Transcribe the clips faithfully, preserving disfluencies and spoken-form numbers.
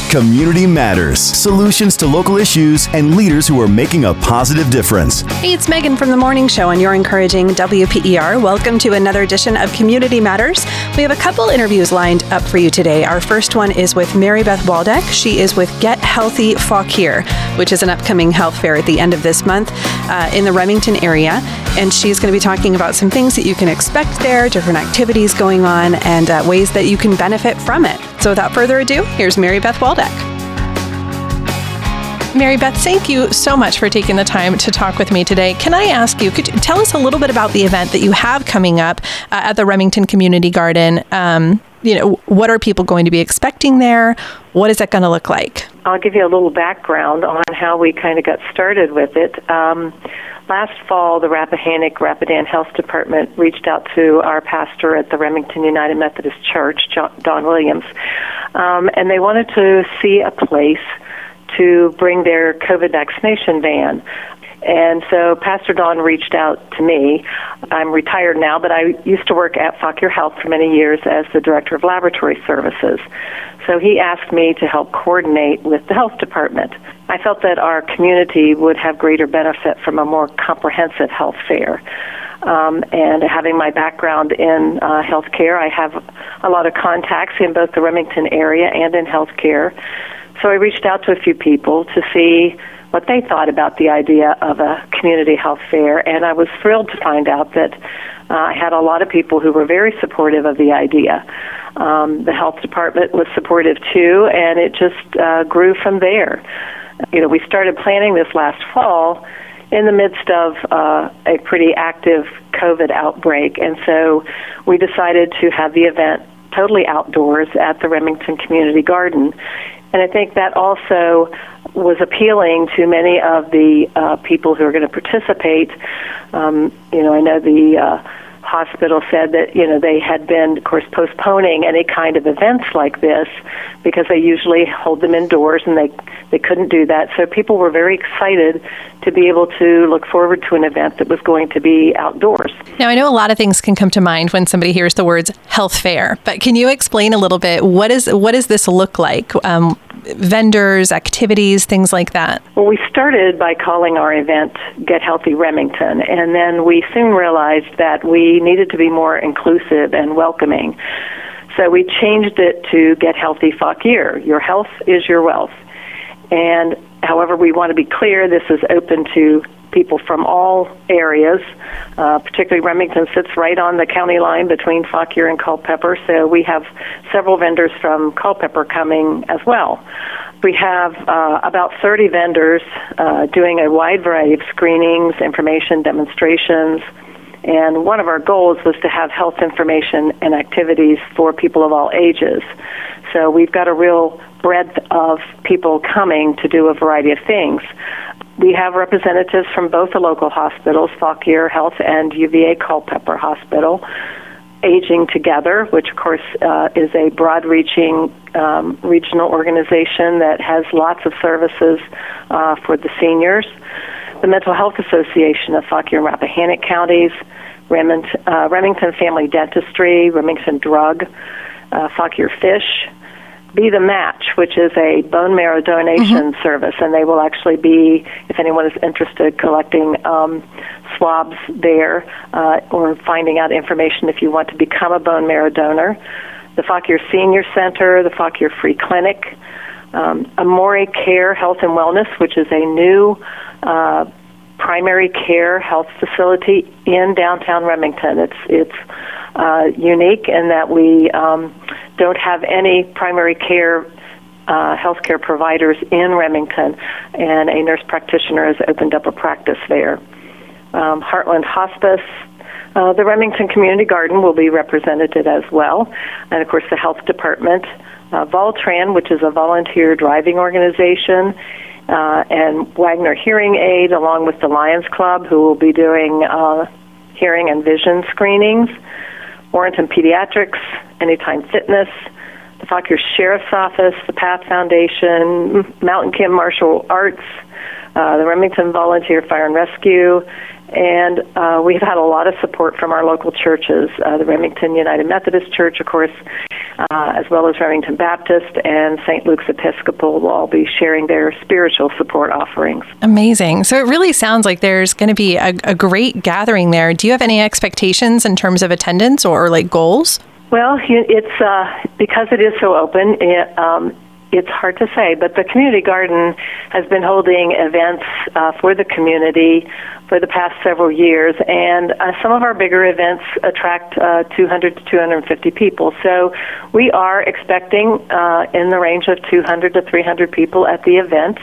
Community Matters. Solutions to local issues and leaders who are making a positive difference. Hey, it's Megan from The Morning Show on your encouraging W P E R. Welcome to another edition of Community Matters. We have a couple interviews lined up for you today. Our first one is with Mary Beth Waldeck. She is with Get Healthy Fauquier, which is an upcoming health fair at the end of this month uh, in the Remington area. And she's going to be talking about some things that you can expect there, different activities going on, and uh, ways that you can benefit from it. So without further ado, here's Mary Beth Waldeck. Mary Beth, thank you so much for taking the time to talk with me today. Can I ask you, could you tell us a little bit about the event that you have coming up uh, at the Remington Community Garden? Um, you know, what are people going to be expecting there? What is it going to look like? I'll give you a little background on how we kind of got started with it. Um, last fall, the Rappahannock Rapidan Health Department reached out to our pastor at the Remington United Methodist Church, John, Don Williams, um, and they wanted to see a place to bring their COVID vaccination van. And so Pastor Don reached out to me. I'm retired now, but I used to work at Fauquier Health for many years as the Director of Laboratory Services. So he asked me to help coordinate with the health department. I felt that our community would have greater benefit from a more comprehensive health fair. Um, and having my background in uh, healthcare, I have a lot of contacts in both the Remington area and in healthcare. So I reached out to a few people to see what they thought about the idea of a community health fair, and I was thrilled to find out that uh, I had a lot of people who were very supportive of the idea. Um, the health department was supportive too, and it just uh, grew from there. You know, we started planning this last fall in the midst of uh, a pretty active COVID outbreak, and so we decided to have the event totally outdoors at the Remington Community Garden. And I think that also was appealing to many of the uh, people who are going to participate. Um, you know, I know the uh, hospital said that, you know, they had been, of course, postponing any kind of events like this because they usually hold them indoors, and they, they couldn't do that. So people were very excited to be able to look forward to an event that was going to be outdoors. Now, I know a lot of things can come to mind when somebody hears the words health fair, but can you explain a little bit, what is what does this look like? Um, vendors, activities, things like that? Well, we started by calling our event Get Healthy Remington, and then we soon realized that we needed to be more inclusive and welcoming. So we changed it to Get Healthy Fauquier. Your health is your wealth. And however, we want to be clear, this is open to people from all areas. Uh, particularly Remington sits right on the county line between Fauquier and Culpeper, so we have several vendors from Culpeper coming as well. We have uh, about thirty vendors uh, doing a wide variety of screenings, information demonstrations, and one of our goals was to have health information and activities for people of all ages. So we've got a real breadth of people coming to do a variety of things. We have representatives from both the local hospitals, Fauquier Health and U V A Culpeper Hospital, Aging Together, which of course uh, is a broad-reaching um, regional organization that has lots of services uh, for the seniors. The Mental Health Association of Fauquier and Rappahannock counties, Remington, uh, Remington Family Dentistry, Remington Drug, uh, Fauquier Fish, Be the Match, which is a bone marrow donation mm-hmm. service, and they will actually be, if anyone is interested, collecting um, swabs there uh, or finding out information if you want to become a bone marrow donor. The Fauquier Senior Center, the Fauquier Free Clinic, um, Amore Care Health and Wellness, which is a new uh, primary care health facility in downtown Remington. It's it's uh, unique in that we um, don't have any primary care uh, healthcare providers in Remington, and a nurse practitioner has opened up a practice there. Um, Heartland Hospice, uh, the Remington Community Garden will be represented as well, and of course the health department, uh, Voltran, which is a volunteer driving organization, uh, and Wagner Hearing Aid, along with the Lions Club, who will be doing uh, hearing and vision screenings, Warrenton Pediatrics, Anytime Fitness, the Fauquier Sheriff's Office, the Path Foundation, Mountain Kim Martial Arts, uh, the Remington Volunteer Fire and Rescue, and uh, we've had a lot of support from our local churches, uh, the Remington United Methodist Church, of course, uh, as well as Remington Baptist and Saint Luke's Episcopal will all be sharing their spiritual support offerings. Amazing. So it really sounds like there's going to be a, a great gathering there. Do you have any expectations in terms of attendance or, or like goals? Well, it's uh, because it is so open, it, um, it's hard to say, but the community garden has been holding events uh, for the community for the past several years, and uh, some of our bigger events attract uh, two hundred to two hundred fifty people. So we are expecting uh, in the range of two hundred to three hundred people at the event.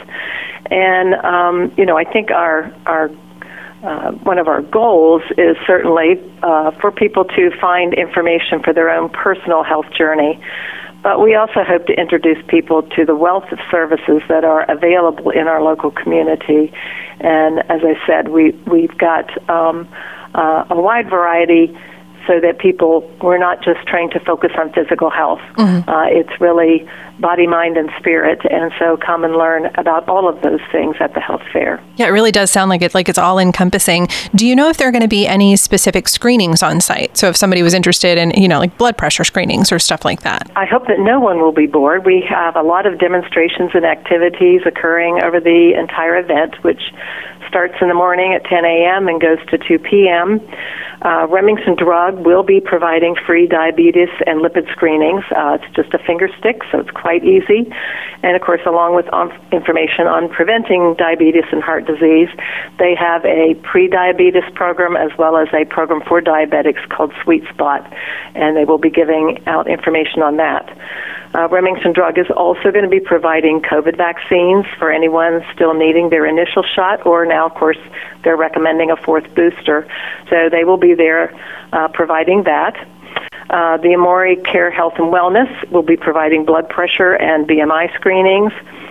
And, um, you know, I think our our Uh, one of our goals is certainly uh, for people to find information for their own personal health journey. But we also hope to introduce people to the wealth of services that are available in our local community. And as I said, we, we've got um, uh, a wide variety so that people, we're not just trying to focus on physical health. Mm-hmm. Uh, it's really body, mind, and spirit. And so come and learn about all of those things at the health fair. Yeah, it really does sound like it, like it's all encompassing. Do you know if there are going to be any specific screenings on site? So if somebody was interested in, you know, like blood pressure screenings or stuff like that? I hope that no one will be bored. We have a lot of demonstrations and activities occurring over the entire event, which starts in the morning at ten a.m. and goes to two p.m. Uh, Remington Drug will be providing free diabetes and lipid screenings. Uh, it's just a finger stick, so it's quite easy. And, of course, along with on information on preventing diabetes and heart disease, they have a pre-diabetes program as well as a program for diabetics called Sweet Spot, and they will be giving out information on that. Uh, Remington Drug is also going to be providing COVID vaccines for anyone still needing their initial shot, or now, of course, they're recommending a fourth booster. So they will be there uh, providing that. Uh, the Amori Care Health and Wellness will be providing blood pressure and B M I screenings.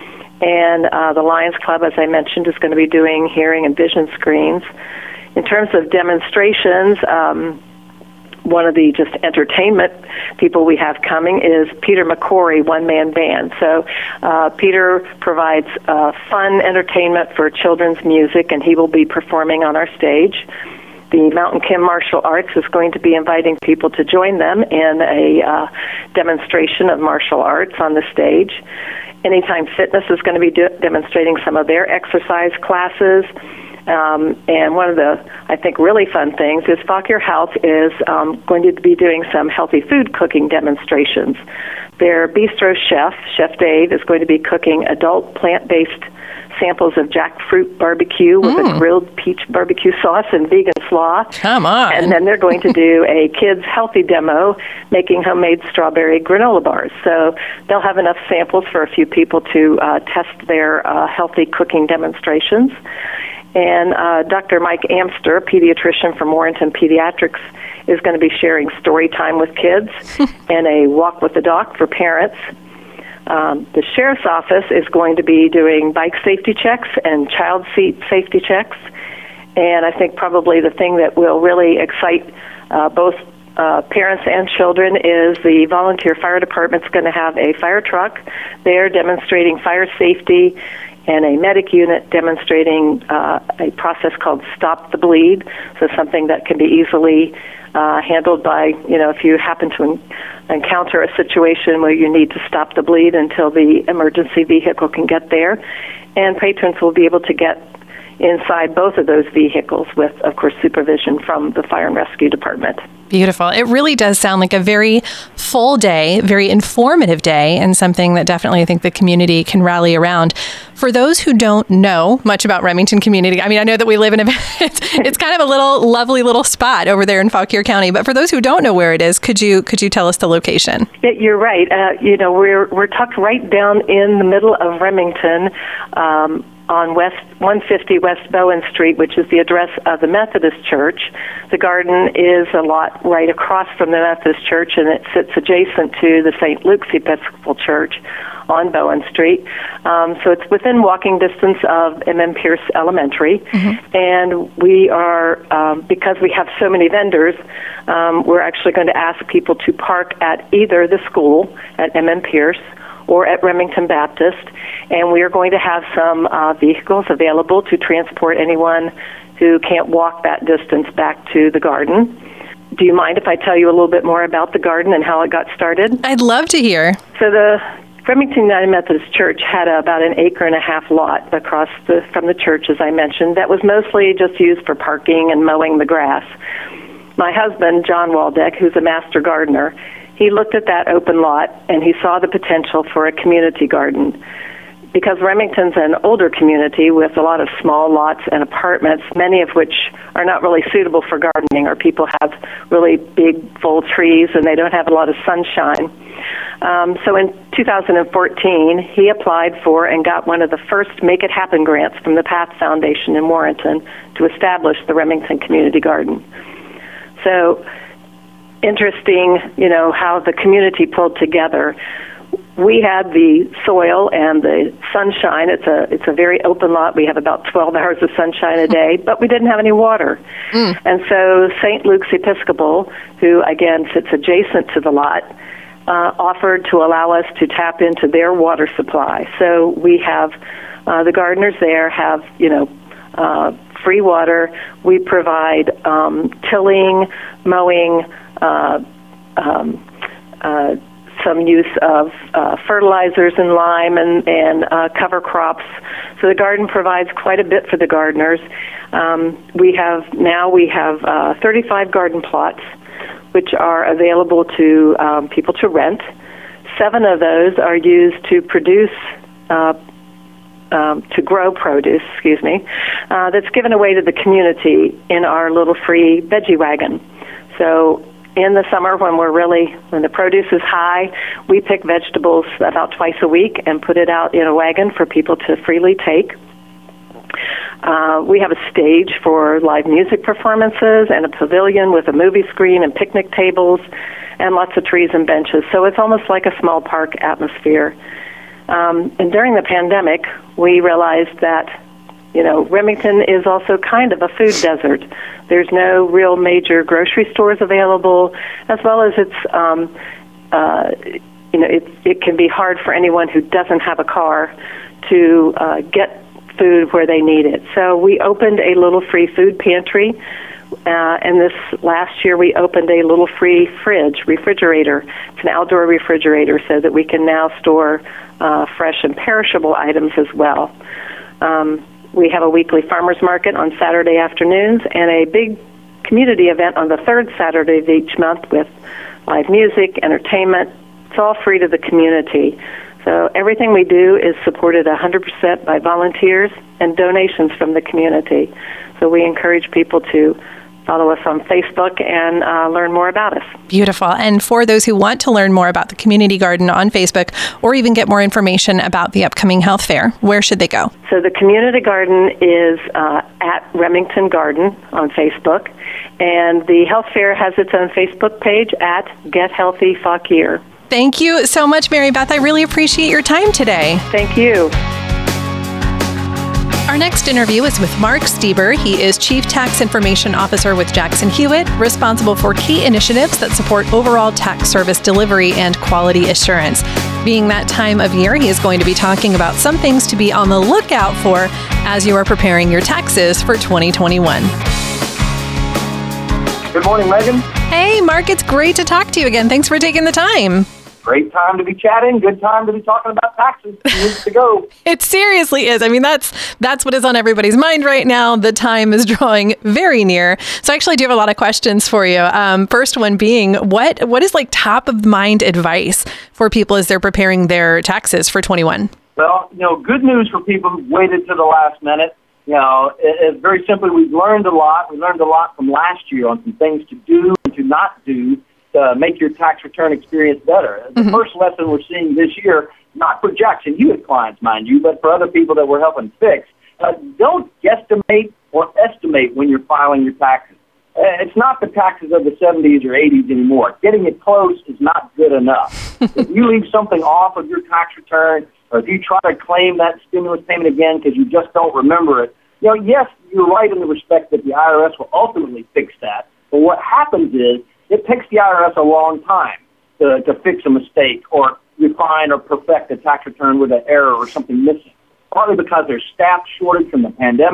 And uh, the Lions Club, as I mentioned, is going to be doing hearing and vision screens. In terms of demonstrations, um, one of the just entertainment people we have coming is Peter McCory, one-man band. So uh, Peter provides uh, fun entertainment for children's music, and he will be performing on our stage. The Mountain Kim Martial Arts is going to be inviting people to join them in a uh, demonstration of martial arts on the stage. Anytime Fitness is going to be de- demonstrating some of their exercise classes. Um, and one of the, I think, really fun things is Fauquier Health is um, going to be doing some healthy food cooking demonstrations. Their bistro chef, Chef Dave, is going to be cooking adult plant-based samples of jackfruit barbecue with mm. a grilled peach barbecue sauce and vegan slaw. Come on. And then they're going to do a kids' healthy demo making homemade strawberry granola bars. So they'll have enough samples for a few people to uh, test their uh, healthy cooking demonstrations. And uh, Doctor Mike Amster, pediatrician from Warrenton Pediatrics, is going to be sharing story time with kids and a walk with the doc for parents. Um, the sheriff's office is going to be doing bike safety checks and child seat safety checks. And I think probably the thing that will really excite uh, both uh, parents and children is the volunteer fire department's going to have a fire truck there demonstrating fire safety, and a medic unit demonstrating uh, a process called Stop the Bleed, so something that can be easily uh, handled by, you know, if you happen to en- encounter a situation where you need to stop the bleed until the emergency vehicle can get there. And patrons will be able to get inside both of those vehicles with, of course, supervision from the Fire and Rescue Department. Beautiful. It really does sound like a very full day, very informative day, and something that definitely I think the community can rally around. For those who don't know much about Remington Community, I mean, I know that we live in a, it's, it's kind of a little lovely little spot over there in Fauquier County, but for those who don't know where it is, could you could you tell us the location? Yeah, you're right. Uh, you know, we're we're tucked right down in the middle of Remington, um, on West one fifty West Bowen Street, which is the address of the Methodist Church. The garden is a lot right across from the Methodist Church, and it sits adjacent to the Saint Luke's Episcopal Church on Bowen Street. Um, so it's within walking distance of M M Pierce Elementary. Mm-hmm. And we are, um, because we have so many vendors, um, we're actually going to ask people to park at either the school at M M Pierce or at Remington Baptist, and we are going to have some uh, vehicles available to transport anyone who can't walk that distance back to the garden. do you mind if I tell you a little bit more about the garden and how it got started? I'd love to hear. So the Remington United Methodist Church had a, about an acre and a half lot across the, from the church, as I mentioned, that was mostly just used for parking and mowing the grass. My husband, John Waldeck, who's a master gardener, he looked at that open lot and he saw the potential for a community garden. Because Remington's an older community with a lot of small lots and apartments, many of which are not really suitable for gardening, or people have really big, full trees and they don't have a lot of sunshine. Um, so in two thousand fourteen, he applied for and got one of the first Make It Happen grants from the Path Foundation in Warrenton to establish the Remington Community Garden. So interesting, you know, how the community pulled together. We had the soil and the sunshine. It's a it's a very open lot. We have about twelve hours of sunshine a day, but we didn't have any water. Mm. And so Saint Luke's Episcopal, who again sits adjacent to the lot, uh, offered to allow us to tap into their water supply. So we have uh, the gardeners there have, you know, uh, free water. We provide um, tilling, mowing, uh, um, uh, some use of uh, fertilizers and lime and, and uh, cover crops. So the garden provides quite a bit for the gardeners. Um, we have now we have uh, thirty-five garden plots, which are available to um, people to rent. Seven of those are used to produce, uh, um, to grow produce, excuse me, uh, that's given away to the community in our little free veggie wagon. So in the summer, when we're really, when the produce is high, we pick vegetables about twice a week and put it out in a wagon for people to freely take. Uh, we have a stage for live music performances and a pavilion with a movie screen and picnic tables and lots of trees and benches. So it's almost like a small park atmosphere. Um, and during the pandemic, we realized that, you know, Remington is also kind of a food desert. There's no real major grocery stores available, as well as it's, um, uh, you know, it, it can be hard for anyone who doesn't have a car to uh, get food where they need it. So we opened a little free food pantry, uh, and this last year we opened a little free fridge, refrigerator. It's an outdoor refrigerator so that we can now store uh, fresh and perishable items as well. Um, We have a weekly farmers market on Saturday afternoons and a big community event on the third Saturday of each month with live music, entertainment. It's all free to the community. So everything we do is supported one hundred percent by volunteers and donations from the community. So we encourage people to follow us on Facebook and uh, learn more about us. Beautiful. And for those who want to learn more about the Community Garden on Facebook or even get more information about the upcoming health fair, where should they go? So the Community Garden is uh, at Remington Garden on Facebook, and the health fair has its own Facebook page at Get Healthy Fauquier. Thank you so much, Mary Beth. I really appreciate your time today. Thank you. Our next interview is with Mark Stieber. He is Chief Tax Information Officer with Jackson Hewitt, responsible for key initiatives that support overall tax service delivery and quality assurance. Being that time of year, he is going to be talking about some things to be on the lookout for as you are preparing your taxes for twenty twenty-one. Good morning, Megan. Hey, Mark, it's great to talk to you again. Thanks for taking the time. Great time to be chatting. Good time to be talking about taxes. Needs to go. It seriously is. I mean, that's that's what is on everybody's mind right now. The time is drawing very near. So I actually do have a lot of questions for you. Um, first one being, what what is like top of mind advice for people as they're preparing their taxes for twenty-one? Well, you know, good news for people who waited to the last minute. You know, it, it, very simply, we've learned a lot. We learned a lot from last year on some things to do and to not do to make your tax return experience better. The mm-hmm. first lesson we're seeing this year, not for Jackson Hewitt clients, mind you, but for other people that we're helping fix, uh, don't guesstimate or estimate when you're filing your taxes. Uh, it's not the taxes of the seventies or eighties anymore. Getting it close is not good enough. If you leave something off of your tax return, or if you try to claim that stimulus payment again because you just don't remember it, you know, yes, you're right in the respect that the I R S will ultimately fix that. But what happens is, it takes the I R S a long time to, to fix a mistake or refine or perfect a tax return with an error or something missing, partly because there's staff shortage from the pandemic,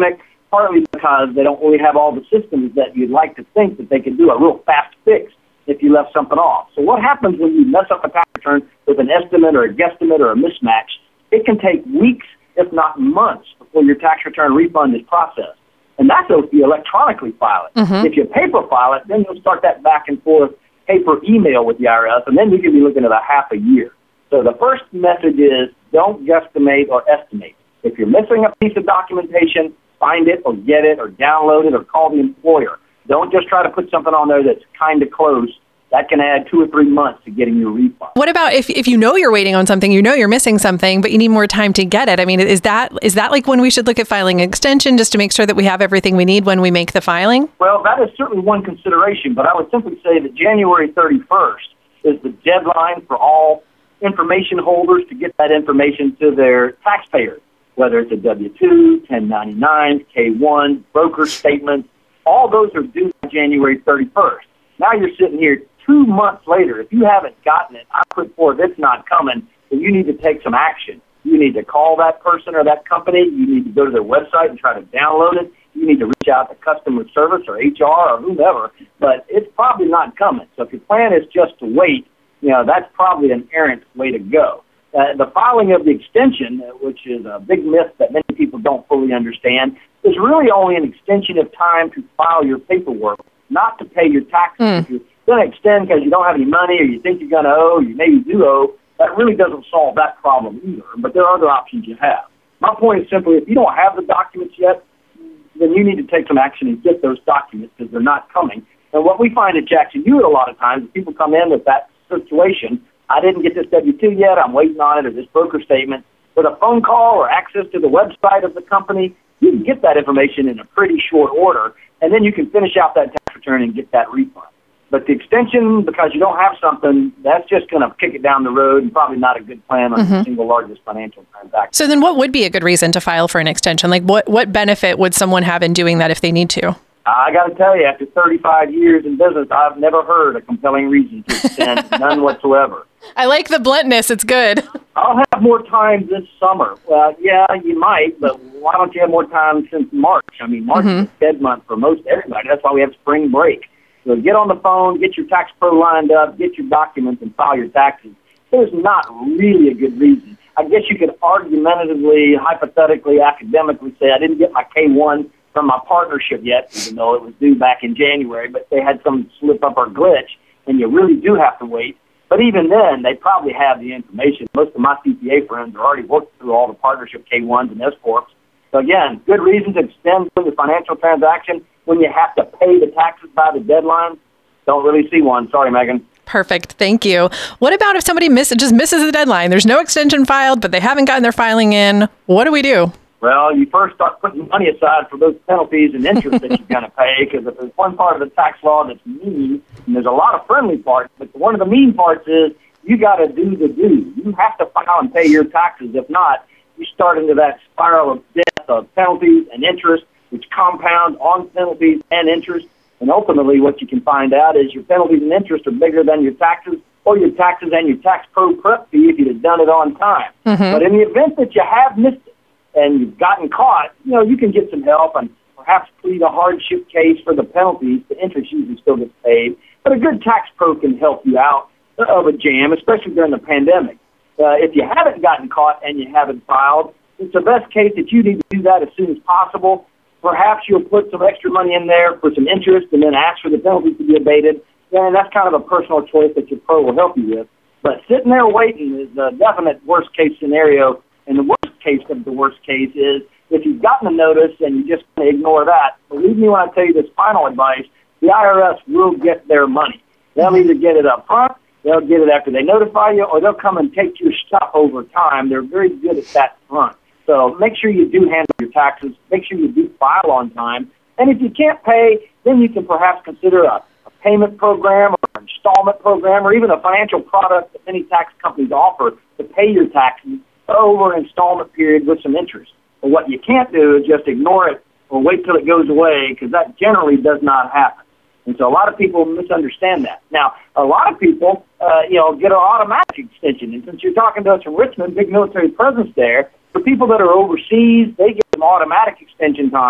partly because they don't really have all the systems that you'd like to think that they could do a real fast fix if you left something off. So what happens when you mess up a tax return with an estimate or a guesstimate or a mismatch? It can take weeks, if not months, before your tax return refund is processed. And that's if you electronically file it. Mm-hmm. If you paper file it, then you'll start that back and forth paper email with the I R S, and then you could be looking at a half a year. So the first message is don't guesstimate or estimate. If you're missing a piece of documentation, find it or get it or download it or call the employer. Don't just try to put something on there that's kind of close. That can add two or three months to getting your refund. What about if, if you know you're waiting on something, you know you're missing something, but you need more time to get it? I mean, is that is that like when we should look at filing an extension just to make sure that we have everything we need when we make the filing? Well, that is certainly one consideration, but I would simply say that January thirty-first is the deadline for all information holders to get that information to their taxpayers, whether it's a W two, ten ninety-nine, K one, broker statements. All those are due January thirty-first. Now you're sitting here two months later. If you haven't gotten it, I put forth it's not coming, then you need to take some action. You need to call that person or that company. You need to go to their website and try to download it. You need to reach out to customer service or H R or whomever, but it's probably not coming. So if your plan is just to wait, you know, that's probably an errant way to go. Uh, the filing of the extension, which is a big myth that many people don't fully understand, is really only an extension of time to file your paperwork, not to pay your taxes. Mm. If you're going to extend because you don't have any money or you think you're going to owe, you maybe do owe, that really doesn't solve that problem either. But there are other options you have. My point is simply, if you don't have the documents yet, then you need to take some action and get those documents because they're not coming. And what we find at Jackson Hewitt a lot of times is people come in with that situation. I didn't get this W two yet. I'm waiting on it, or this broker statement. With a phone call or access to the website of the company, you can get that information in a pretty short order, and then you can finish out that tax return and get that refund. But the extension, because you don't have something, that's just going to kick it down the road and probably not a good plan on mm-hmm. the single largest financial transaction. So then what would be a good reason to file for an extension? Like what, what benefit would someone have in doing that if they need to? I got to tell you, after thirty-five years in business, I've never heard a compelling reason to extend, none whatsoever. I like the bluntness. It's good. I'll have more time this summer. Well, yeah, you might, but why don't you have more time since March? I mean, March mm-hmm. is a dead month for most everybody. That's why we have spring break. So get on the phone, get your tax pro lined up, get your documents, and file your taxes. There's not really a good reason. I guess you could argumentatively, hypothetically, academically say I didn't get my K one from my partnership yet, even though it was due back in January, but they had some slip up or glitch, and you really do have to wait. But even then, they probably have the information. Most of my C P A friends are already working through all the partnership K ones and S corps. So again, good reason to extend the financial transaction when you have to pay the taxes by the deadline. Don't really see one. Sorry, Megan. Perfect. Thank you. What about if somebody miss, just misses the deadline? There's no extension filed, but they haven't gotten their filing in. What do we do? Well, you first start putting money aside for those penalties and interest that you're going to pay, because if there's one part of the tax law that's mean, and there's a lot of friendly parts, but one of the mean parts is you got to do the do. You have to file and pay your taxes. If not, you start into that spiral of death of penalties and interest, which compound on penalties and interest. And ultimately, what you can find out is your penalties and interest are bigger than your taxes, or your taxes and your tax pro prep fee if you'd have done it on time. Mm-hmm. But in the event that you have missed it, and you've gotten caught, you know, you can get some help and perhaps plead a hardship case for the penalties. The interest usually still gets paid. But a good tax pro can help you out of a jam, especially during the pandemic. Uh, if you haven't gotten caught and you haven't filed, it's the best case that you need to do that as soon as possible. Perhaps you'll put some extra money in there for some interest and then ask for the penalties to be abated. And that's kind of a personal choice that your pro will help you with. But sitting there waiting is a definite worst-case scenario. And the worst case of the worst case is if you've gotten a notice and you just ignore that, believe me when I tell you this final advice, the I R S will get their money. They'll either get it up front, they'll get it after they notify you, or they'll come and take your stuff over time. They're very good at that front. So make sure you do handle your taxes. Make sure you do file on time. And if you can't pay, then you can perhaps consider a, a payment program or an installment program or even a financial product that many tax companies offer to pay your taxes over an installment period with some interest. But what you can't do is just ignore it or wait till it goes away, because that generally does not happen. And so a lot of people misunderstand that. Now, a lot of people, uh, you know, get an automatic extension. And since you're talking to us from Richmond, big military presence there, for people that are overseas, they get an automatic extension time.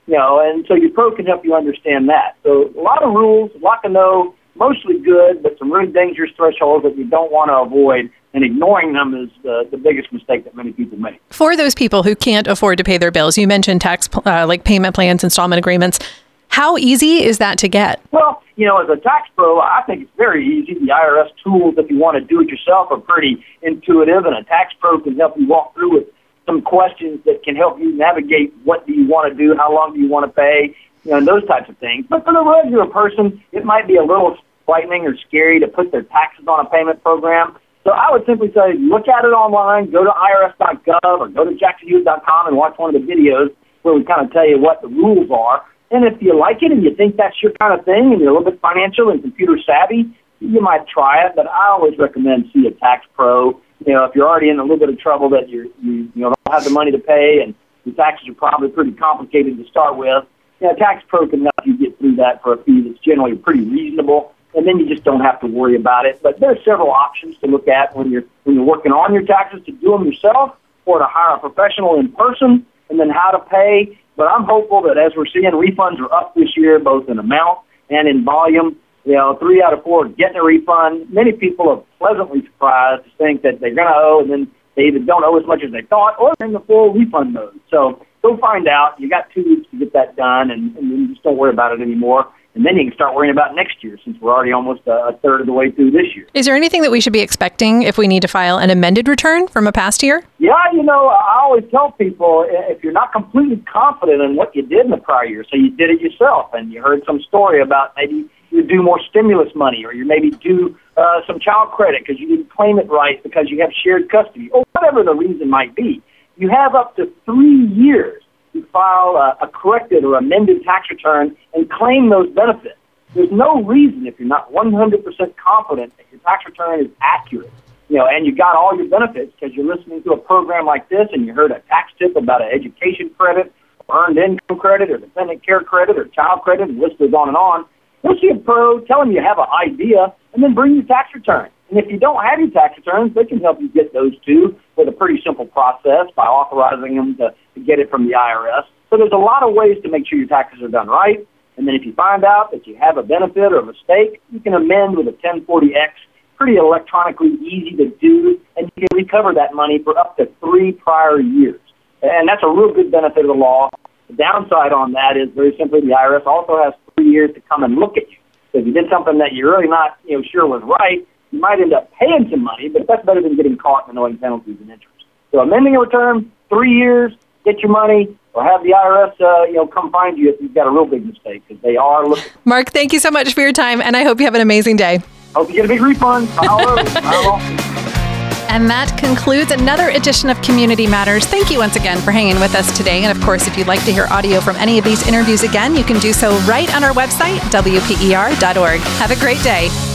You know, and so your pro can help you understand that. So a lot of rules, a lot to know, mostly good, but some really dangerous thresholds that you don't want to avoid, and ignoring them is uh, the biggest mistake that many people make. For those people who can't afford to pay their bills, you mentioned tax uh, like payment plans, installment agreements. How easy is that to get? Well, you know, as a tax pro, I think it's very easy. The I R S tools, if you want to do it yourself, are pretty intuitive, and a tax pro can help you walk through with some questions that can help you navigate what do you want to do, how long do you want to pay, you know, and those types of things. But for the regular person, it might be a little frightening or scary to put their taxes on a payment program. So I would simply say, look at it online, go to I R S dot gov or go to Jackson Hewitt dot com and watch one of the videos where we kind of tell you what the rules are. And if you like it and you think that's your kind of thing and you're a little bit financial and computer savvy, you might try it. But I always recommend see a tax pro. You know, if you're already in a little bit of trouble that you're, you you know, don't have the money to pay and your taxes are probably pretty complicated to start with, you know, a tax pro can help you get through that for a fee that's generally pretty reasonable, and then you just don't have to worry about it. But there are several options to look at when you're when you're working on your taxes, to do them yourself or to hire a professional in person, and then how to pay. But I'm hopeful that as we're seeing refunds are up this year, both in amount and in volume. You know, three out of four are getting a refund. Many people are pleasantly surprised to think that they're going to owe, and then they either don't owe as much as they thought, or they're in the full refund mode. So go find out. You got two weeks to get that done, and, and then just don't worry about it anymore. And then you can start worrying about next year, since we're already almost a, a third of the way through this year. Is there anything that we should be expecting if we need to file an amended return from a past year? Yeah, you know, I always tell people, if you're not completely confident in what you did in the prior year, so you did it yourself and you heard some story about maybe you do more stimulus money, or you maybe do uh, some child credit because you didn't claim it right because you have shared custody, or whatever the reason might be, you have up to three years to file a, a corrected or amended tax return and claim those benefits. There's no reason, if you're not one hundred percent confident that your tax return is accurate, you know, and you got all your benefits because you're listening to a program like this and you heard a tax tip about an education credit, or earned income credit, or dependent care credit, or child credit, and the list goes on and on. Go see a pro, tell them you have an idea, and then bring your tax return. And if you don't have your tax returns, they can help you get those too with a pretty simple process by authorizing them to, to get it from the I R S. So there's a lot of ways to make sure your taxes are done right. And then if you find out that you have a benefit or a mistake, you can amend with a ten forty X, pretty electronically easy to do, and you can recover that money for up to three prior years. And that's a real good benefit of the law. The downside on that is very simply the I R S also has three years to come and look at you. So if you did something that you're really not, you know, sure was right, you might end up paying some money, but that's better than getting caught and owing penalties and interest. So amending a return, three years, get your money, or have the I R S, uh, you know, come find you if you've got a real big mistake, because they are looking. Mark, thank you so much for your time, and I hope you have an amazing day. Hope you get a big refund. File over. File off. And that concludes another edition of Community Matters. Thank you once again for hanging with us today. And of course, if you'd like to hear audio from any of these interviews again, you can do so right on our website, W P E R dot org. Have a great day.